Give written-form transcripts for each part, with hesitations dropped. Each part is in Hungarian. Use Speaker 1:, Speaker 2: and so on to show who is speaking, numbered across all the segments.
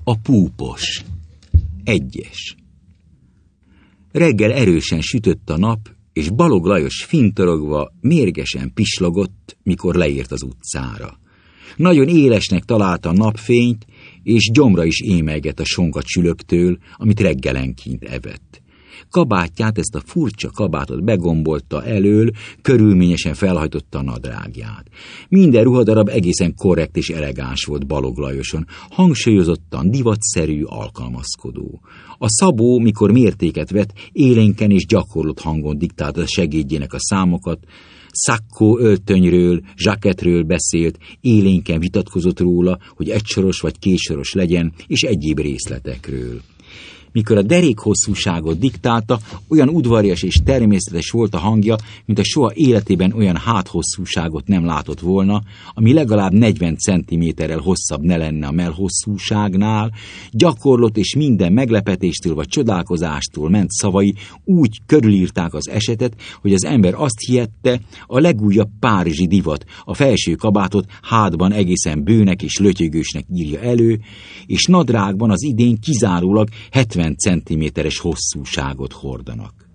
Speaker 1: A púpos. 1. Reggel erősen sütött a nap, és Balogh Lajos fintorogva, mérgesen pislogott, mikor leért az utcára. Nagyon élesnek találta a napfényt, és gyomra is émelgett a sonkacsülöktől, amit reggelenként evett. Kabátját, ezt a furcsa kabátot begombolta elől, körülményesen felhajtotta a nadrágját. Minden ruhadarab egészen korrekt és elegáns volt Balogh Lajoson, hangsúlyozottan divatszerű, alkalmazkodó. A szabó, mikor mértéket vett, élénken és gyakorlott hangon diktálta a segédjének a számokat, szakkó öltönyről, zsaketről beszélt, élénken vitatkozott róla, hogy egysoros vagy kétsoros legyen, és egyéb részletekről. Mikor a derékhosszúságot diktálta, olyan udvarias és természetes volt a hangja, mint a soha életében olyan háthosszúságot nem látott volna, ami legalább 40 centiméterrel hosszabb ne lenne a mellhosszúságnál. Gyakorlott és minden meglepetéstől vagy csodálkozástól ment szavai úgy körülírták az esetet, hogy az ember azt hihette, a legújabb párizsi divat a felső kabátot hátban egészen bőnek és lötyögősnek írja elő, és nadrágban az idén kizárólag 70 centiméteres hosszúságot hordanak.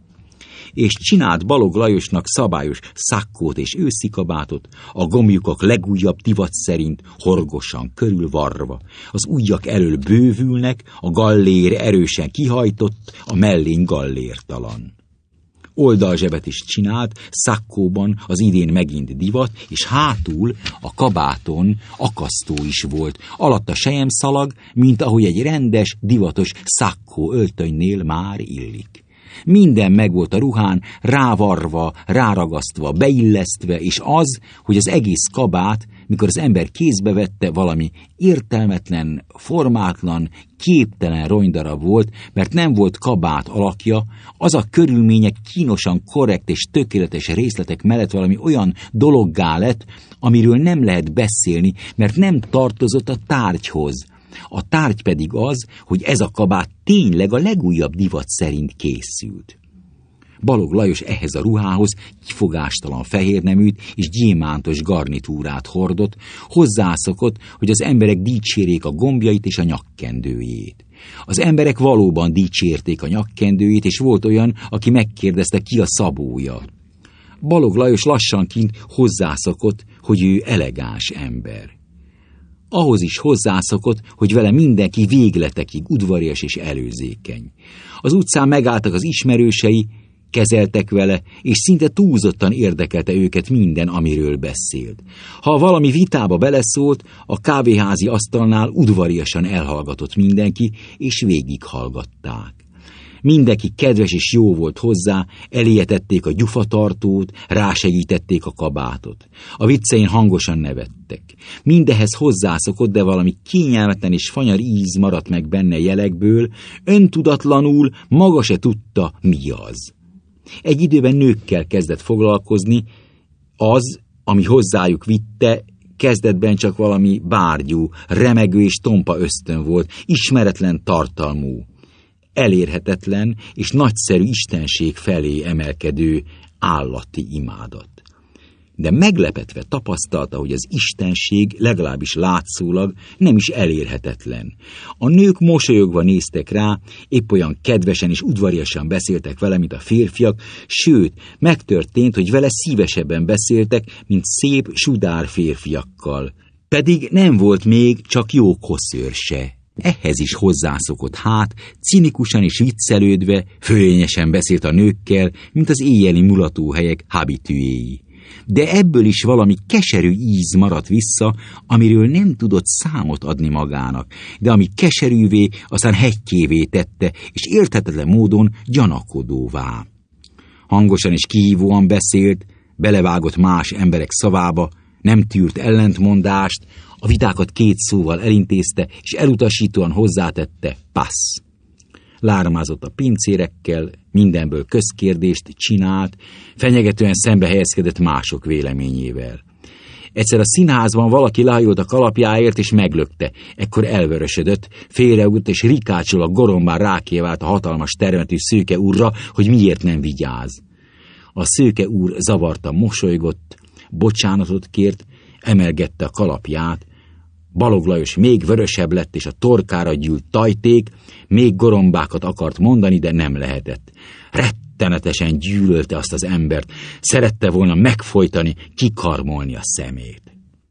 Speaker 1: És csinált Balogh Lajosnak szabályos szakkót és őszi kabátot, a gombjukok legújabb divat szerint horgosan körülvarva, az ujjak elől bővülnek, a gallér erősen kihajtott, a mellény gallértalan. Oldalzsebet is csinált, szakkóban az idén megint divat, és hátul a kabáton akasztó is volt, alatta selyemszalag, mint ahogy egy rendes, divatos szakkó öltönynél már illik. Minden megvolt a ruhán, rávarva, ráragasztva, beillesztve, és az, hogy az egész kabát, mikor az ember kézbe vette, valami értelmetlen, formátlan, képtelen rongydarab volt, mert nem volt kabát alakja, az a körülmények kínosan korrekt és tökéletes részletek mellett valami olyan dologgá lett, amiről nem lehet beszélni, mert nem tartozott a tárgyhoz. A tárgy pedig az, hogy ez a kabát tényleg a legújabb divat szerint készült. Balogh Lajos ehhez a ruhához kifogástalan fehérneműt és gyémántos garnitúrát hordott, hozzászokott, hogy az emberek dicsérjék a gombjait és a nyakkendőjét. Az emberek valóban dicsérték a nyakkendőjét, és volt olyan, aki megkérdezte, ki a szabója. Balogh Lajos lassanként hozzászokott, hogy ő elegáns ember. Ahhoz is hozzászokott, hogy vele mindenki végletekig udvarias és előzékeny. Az utcán megálltak az ismerősei, kezeltek vele, és szinte túlzottan érdekelte őket minden, amiről beszélt. Ha valami vitába beleszólt, a kávéházi asztalnál udvariasan elhallgatott mindenki, és végighallgatták. Mindenki kedves és jó volt hozzá, eléjetették a gyufatartót, rásegítették a kabátot. A viccein hangosan nevettek. Mindehez hozzászokott, de valami kényelmetlen és fanyar íz maradt meg benne jelekből, öntudatlanul maga se tudta, mi az. Egy időben nőkkel kezdett foglalkozni, az, ami hozzájuk vitte, kezdetben csak valami bárgyú, remegő és tompa ösztön volt, ismeretlen tartalmú, elérhetetlen és nagyszerű istenség felé emelkedő állati imádat. De meglepetve tapasztalta, hogy az istenség legalábbis látszólag nem is elérhetetlen. A nők mosolyogva néztek rá, épp olyan kedvesen és udvariasan beszéltek vele, mint a férfiak, sőt, megtörtént, hogy vele szívesebben beszéltek, mint szép, sudár férfiakkal. Pedig nem volt még csak jó koszőr se. Ehhez is hozzászokott hát, cinikusan és viccelődve, fölényesen beszélt a nőkkel, mint az éjjeli mulatóhelyek habitüéi. De ebből is valami keserű íz maradt vissza, amiről nem tudott számot adni magának, de ami keserűvé, aztán hegykévé tette, és érthetetlen módon gyanakodóvá. Hangosan és kihívóan beszélt, belevágott más emberek szavába, nem tűrt ellentmondást, a vitákat két szóval elintézte, és elutasítóan hozzátette, passz. Lármázott a pincérekkel, mindenből közkérdést csinált, fenyegetően szembe helyezkedett mások véleményével. Egyszer a színházban valaki lájolt a kalapjáért, és meglökte. Ekkor elvörösödött, félreugott, és rikácsol a gorombán rákiabált a hatalmas termetű szőke úrra, hogy miért nem vigyáz. A szőke úr zavartan mosolygott, bocsánatot kért, emelgette a kalapját, Balogh Lajos még vörösebb lett, és a torkára gyűlt tajték, még gorombákat akart mondani, de nem lehetett. Rettenetesen gyűlölte azt az embert, szerette volna megfojtani, kikarmolni a szemét.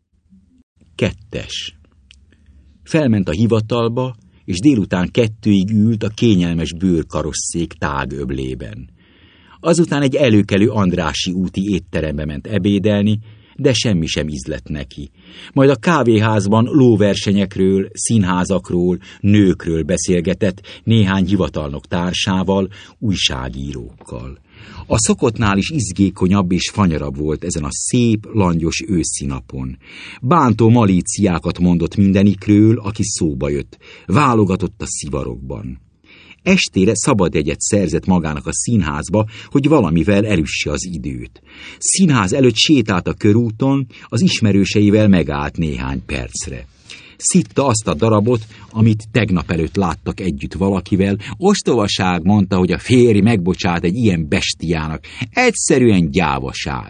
Speaker 1: 2. Felment a hivatalba, és délután 2-ig ült a kényelmes bőrkarosszék tágöblében. Azután egy előkelő Andrássy úti étterembe ment ebédelni, de semmi sem ízlett neki. Majd a kávéházban lóversenyekről, színházakról, nőkről beszélgetett néhány hivatalnok társával, újságírókkal. A szokottnál is izgékonyabb és fanyarabb volt ezen a szép, langyos őszi napon. Bántó malíciákat mondott mindenikről, aki szóba jött, válogatott a szivarokban. Estére szabadjegyet szerzett magának a színházba, hogy valamivel elüsse az időt. Színház előtt sétált a körúton, az ismerőseivel megállt néhány percre. Szitta azt a darabot, amit tegnap előtt láttak együtt valakivel. Ostobaság, mondta, hogy a férj megbocsát egy ilyen bestiának. Egyszerűen gyávaság.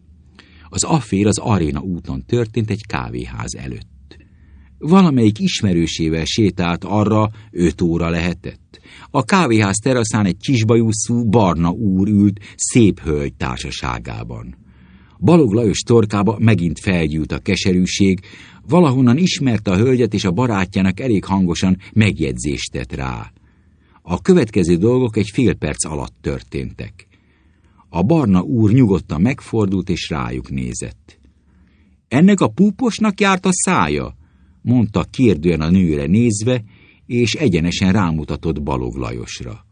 Speaker 1: Az affér az Aréna úton történt egy kávéház előtt. Valamelyik ismerősével sétált arra, 5 óra lehetett. A kávéház teraszán egy kisbajuszú, barna úr ült szép hölgy társaságában. Balogh Lajos torkába megint felgyűlt a keserűség, valahonnan ismerte a hölgyet, és a barátjának elég hangosan megjegyzést tett rá. A következő dolgok egy fél perc alatt történtek. A barna úr nyugodtan megfordult, és rájuk nézett. Ennek a púposnak járt a szája? Mondta kérdően a nőre nézve, és egyenesen rámutatott Balogh Lajosra.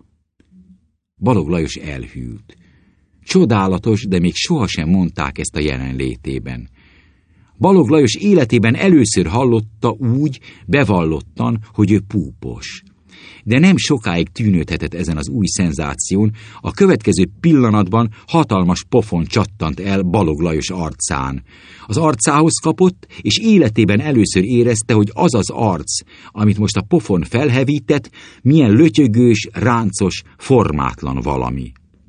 Speaker 1: Balogh Lajos elhűlt. Csodálatos, de még sohasem mondták ezt a jelenlétében. Balogh Lajos életében először hallotta úgy, bevallottan, hogy ő púpos. De nem sokáig tűnődhetett ezen az új szenzáción, a következő pillanatban hatalmas pofon csattant el Balogh Lajos arcán. Az arcához kapott, és életében először érezte, hogy az az arc, amit most a pofon felhevített, milyen lötyögős, ráncos, formátlan valami.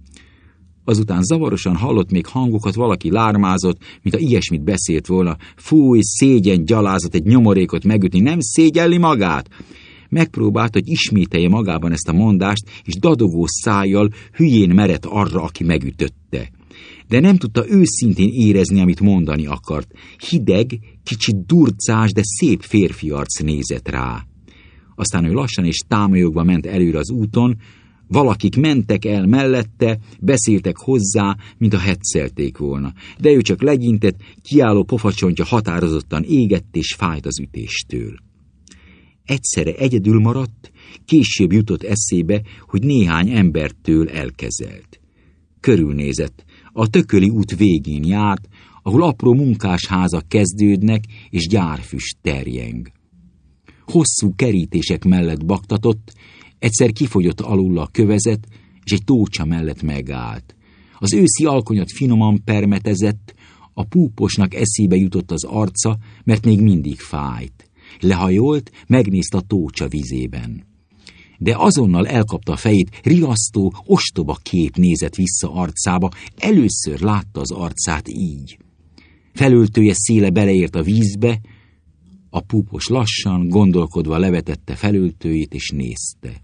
Speaker 1: Azután zavarosan hallott még hangokat, valaki lármázott, mint ha ilyesmit beszélt volna. Fúj, szégyen, gyalázat, egy nyomorékot megütni, nem szégyelli magát? Megpróbált, hogy ismételje magában ezt a mondást, és dadogó szájjal hülyén merett arra, aki megütötte. De nem tudta őszintén érezni, amit mondani akart. Hideg, kicsit durcás, de szép férfi arc nézett rá. Aztán ő lassan és támolyogva ment előre az úton, valakik mentek el mellette, beszéltek hozzá, mint a heccelték volna, de ő csak legyintett, kiálló pofacsontja határozottan égett és fájt az ütéstől. Egyszerre egyedül maradt, később jutott eszébe, hogy néhány embertől elkezelt. Körülnézett, a Tököli út végén járt, ahol apró munkásházak kezdődnek, és gyárfüst terjeng. Hosszú kerítések mellett baktatott, egyszer kifogyott alul a kövezet, és egy tócsa mellett megállt. Az őszi alkonyat finoman permetezett, a púposnak eszébe jutott az arca, mert még mindig fájt. Lehajolt, megnézte a tócsa vizében. De azonnal elkapta a fejét, riasztó, ostoba kép nézett vissza arcába, először látta az arcát így. Felöltője széle beleért a vízbe, a púpos lassan, gondolkodva levetette felöltőjét és nézte.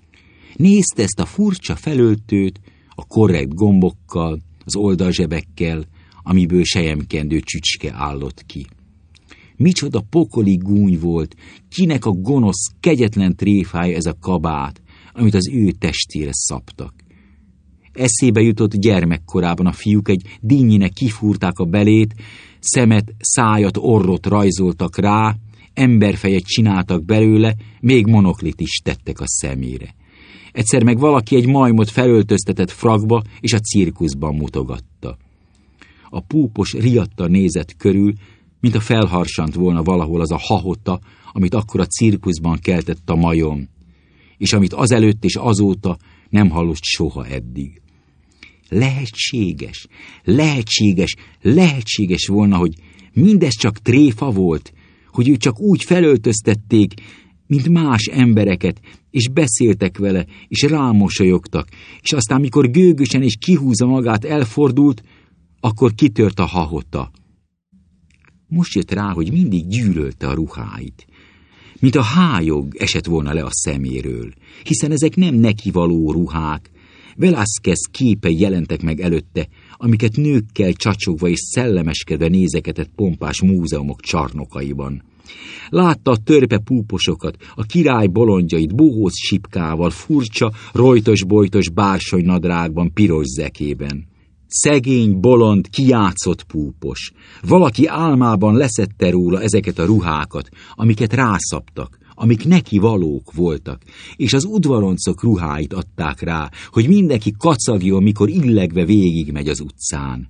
Speaker 1: Nézte ezt a furcsa felöltőt, a korrekt gombokkal, az oldalzsebekkel, amiből selyemkendő csücske állott ki. Micsoda pokoli gúny volt, kinek a gonosz, kegyetlen tréfája ez a kabát, amit az ő testére szabtak. Eszébe jutott gyermekkorában a fiúk egy dinnyinek kifúrták a belét, szemet, szájat, orrot rajzoltak rá, emberfejet csináltak belőle, még monoklit is tettek a szemére. Egyszer meg valaki egy majmot felöltöztetett frakba, és a cirkuszban mutogatta. A púpos riadtan nézett körül, mint a felharsant volna valahol az a hahota, amit akkor a cirkuszban keltett a majom, és amit azelőtt és azóta nem hallott soha eddig. Lehetséges volna, hogy mindez csak tréfa volt, hogy őt csak úgy felöltöztették, mint más embereket, és beszéltek vele, és rámosolyogtak, és aztán, mikor gőgösen és kihúzza magát elfordult, akkor kitört a hahota. Most jött rá, hogy mindig gyűlölte a ruháit. Mint a hályog esett volna le a szeméről, hiszen ezek nem neki való ruhák. Velázquez képei jelentek meg előtte, amiket nőkkel csacsogva és szellemeskedve nézegetett pompás múzeumok csarnokaiban. Látta a törpe púposokat, a király bolondjait bohóc sipkával, furcsa, rojtos-bojtos bársonynadrágban, piros zekében. Szegény, bolond, kijátszott púpos. Valaki álmában leszedte róla ezeket a ruhákat, amiket rászaptak, amik neki valók voltak, és az udvaroncok ruháit adták rá, hogy mindenki kacagjon, mikor illegve végigmegy az utcán.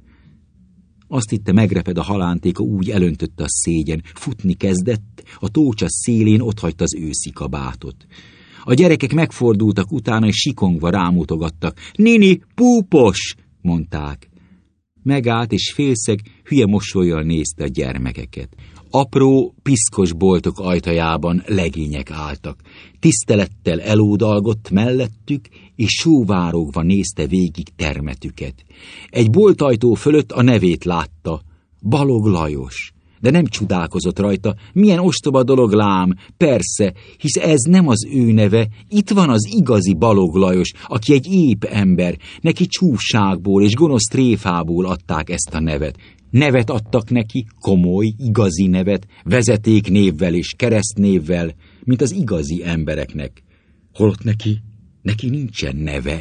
Speaker 1: Azt hitte, megreped a halántéka, úgy elöntötte a szégyen, futni kezdett, a tócsa szélén otthagyta az őszi kabátot. A gyerekek megfordultak utána, és sikongva rámutogattak. Nini, púpos! Mondták. Megállt, és félszeg, hülye mosollyal nézte a gyermekeket. Apró, piszkos boltok ajtajában legények álltak. Tisztelettel elódalgott mellettük, és sóvárogva nézte végig termetüket. Egy boltajtó fölött a nevét látta. Balog Lajos. De nem csodálkozott rajta, milyen ostoba dolog lám, persze, hisz ez nem az ő neve, itt van az igazi Balog Lajos, aki egy ép ember, neki csúfságból és gonosz tréfából adták ezt a nevet. Nevet adtak neki, komoly, igazi nevet, vezetéknévvel és keresztnévvel, mint az igazi embereknek. Holott neki nincsen neve.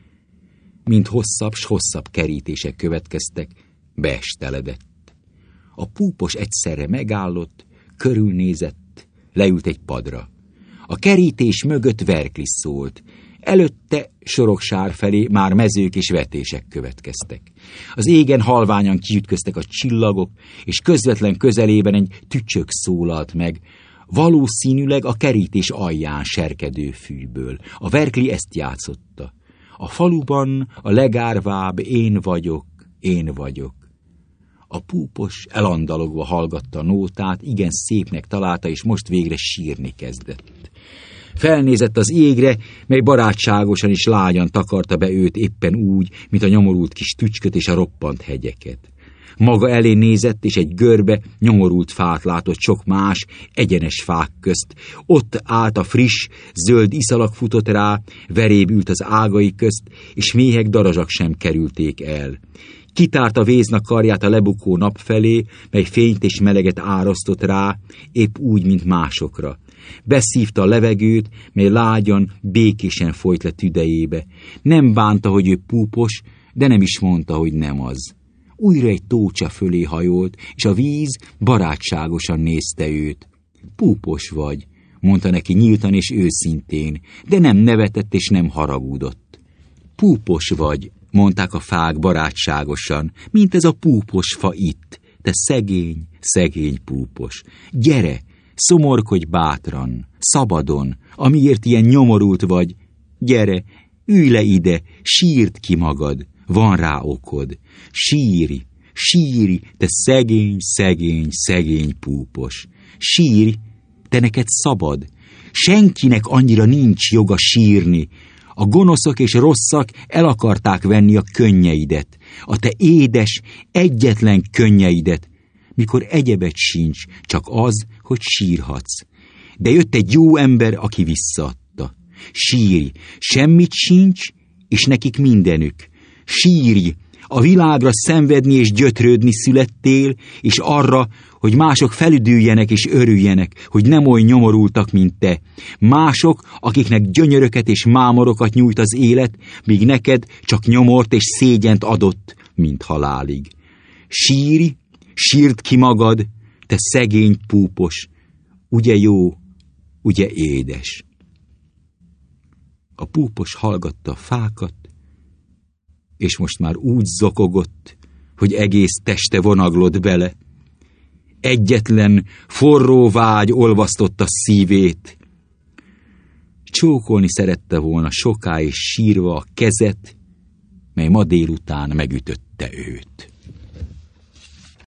Speaker 1: Mint hosszabb s hosszabb kerítések következtek, beesteledett. A púpos egyszerre megállott, körülnézett, leült egy padra. A kerítés mögött Verklis szólt. Előtte Soroksár felé már mezők és vetések következtek. Az égen halványan kiütköztek a csillagok, és közvetlen közelében egy tücsök szólalt meg, valószínűleg a kerítés alján serkedő fűből. A Verkli ezt játszotta. A faluban a legárvább én vagyok. A púpos elandalogva hallgatta a nótát, igen szépnek találta, és most végre sírni kezdett. Felnézett az égre, mely barátságosan és lágyan takarta be őt éppen úgy, mint a nyomorult kis tücsköt és a roppant hegyeket. Maga elé nézett, és egy görbe, nyomorult fát látott sok más, egyenes fák közt. Ott állt a friss, zöld iszalak futott rá, veréb ült az ágai közt, és méhek darazsak sem kerülték el. Kitárta Vézna karját a lebukó nap felé, mely fényt és meleget árasztott rá, épp úgy, mint másokra. Beszívta a levegőt, mely lágyan, békésen folyt le tüdejébe. Nem bánta, hogy ő púpos, de nem is mondta, hogy nem az. Újra egy tócsa fölé hajolt, és a víz barátságosan nézte őt. Púpos vagy, mondta neki nyíltan és őszintén, de nem nevetett és nem haragudott. Púpos vagy, mondták a fák barátságosan, mint ez a púpos fa itt, te szegény, szegény púpos. Gyere, szomorkodj bátran, szabadon, amiért ilyen nyomorult vagy. Gyere, ülj le ide, sírd ki magad, van rá okod. Sírj, te szegény, szegény, szegény púpos. Sírj, te neked szabad. Senkinek annyira nincs joga sírni. A gonoszok és rosszak el akarták venni a könnyeidet, a te édes, egyetlen könnyeidet, mikor egyebet sincs, csak az, hogy sírhatsz. De jött egy jó ember, aki visszaadta. Sírj, semmit sincs, és nekik mindenük. Sírj, a világra szenvedni és gyötrődni születtél, és arra, hogy mások felüdüljenek és örüljenek, hogy nem oly nyomorultak, mint te. Mások, akiknek gyönyöröket és mámorokat nyújt az élet, míg neked csak nyomort és szégyent adott, mint halálig. Sírj, sírd ki magad, te szegény púpos, ugye jó, ugye édes. A púpos hallgatta a fákat, és most már úgy zokogott, hogy egész teste vonaglott bele. Egyetlen, forró vágy olvasztotta szívét. Csókolni szerette volna soká és sírva a kezet, mely ma délután megütötte őt.